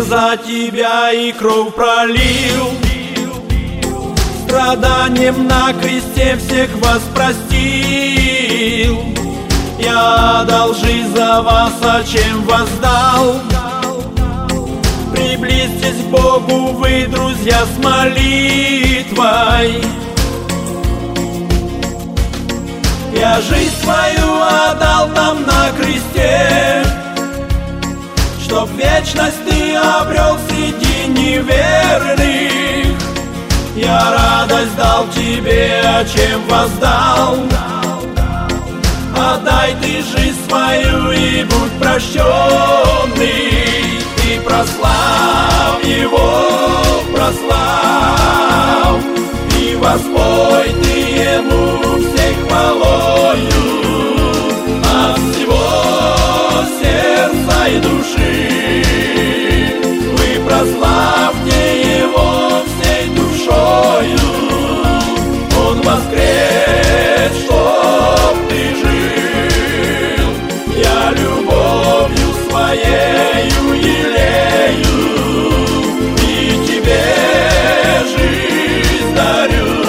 за тебя и кровь пролил, страданием на кресте всех вас простил. Я дал жизнь за вас, а чем воздал? Приблизьтесь к Богу вы, друзья, с молитвой. Я жизнь свою отдал там на кресте, чтоб вечность ты обрел среди неверных. Я радость дал тебе, а чем воздал? Отдай ты жизнь свою и будь прощенный. И прославь Его, прославь, и воспой ты Ему всей хвалою от всего сердца и души. Вы прославьте Его всей душою, Он воскрес, чтоб ты жил. Я любовью своею елею и тебе жизнь дарю.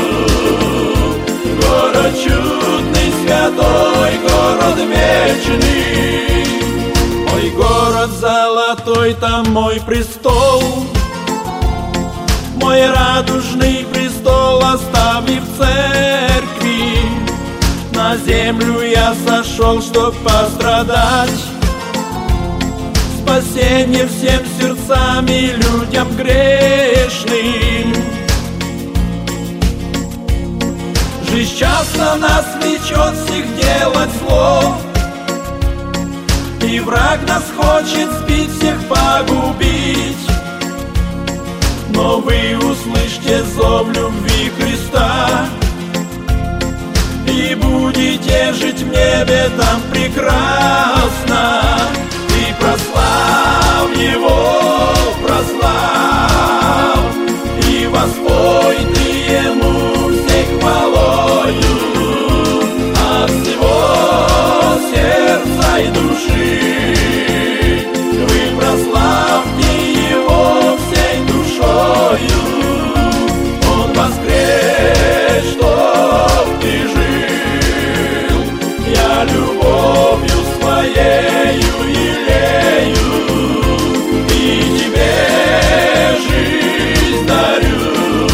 Город чудный, святой, город вечный. Мой город золотой, там мой престол, мой радужный престол оставив церкви. На землю я сошел, чтоб пострадать, спасение всем сердцам и людям грешным. Жизнь часто нас влечет всех делать зло, и враг нас хочет сбить, всех погубить. Но вы услышьте зов любви Христа и будете жить в небе там прекрасно. И прославь Его, прославь, и воспой ты Ему всей хвалою от всего сердца и души. Вы прославьте Его всей душою, Он воскрес, чтоб ты жил. Я любовью своею елею и тебе жизнь дарю.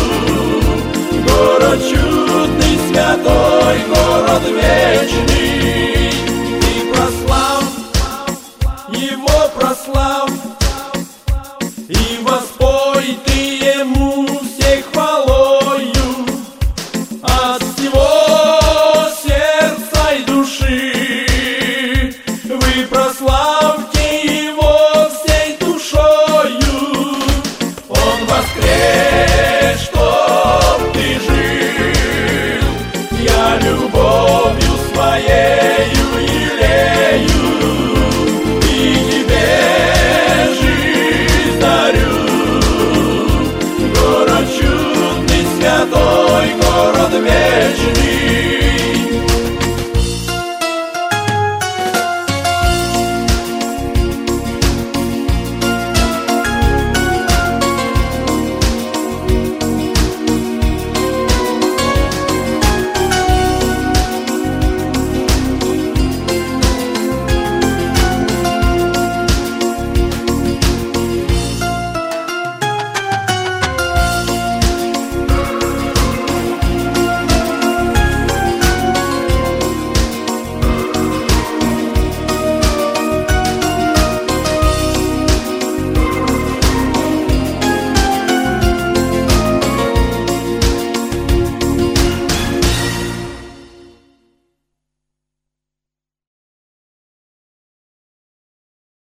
Город чудный, святой, город вечный. Ты прославь Его, прославь, и воспой ты Ему всей хвалою от всего сердца и души. Вы прославьте Его всей душою, Он воскрес.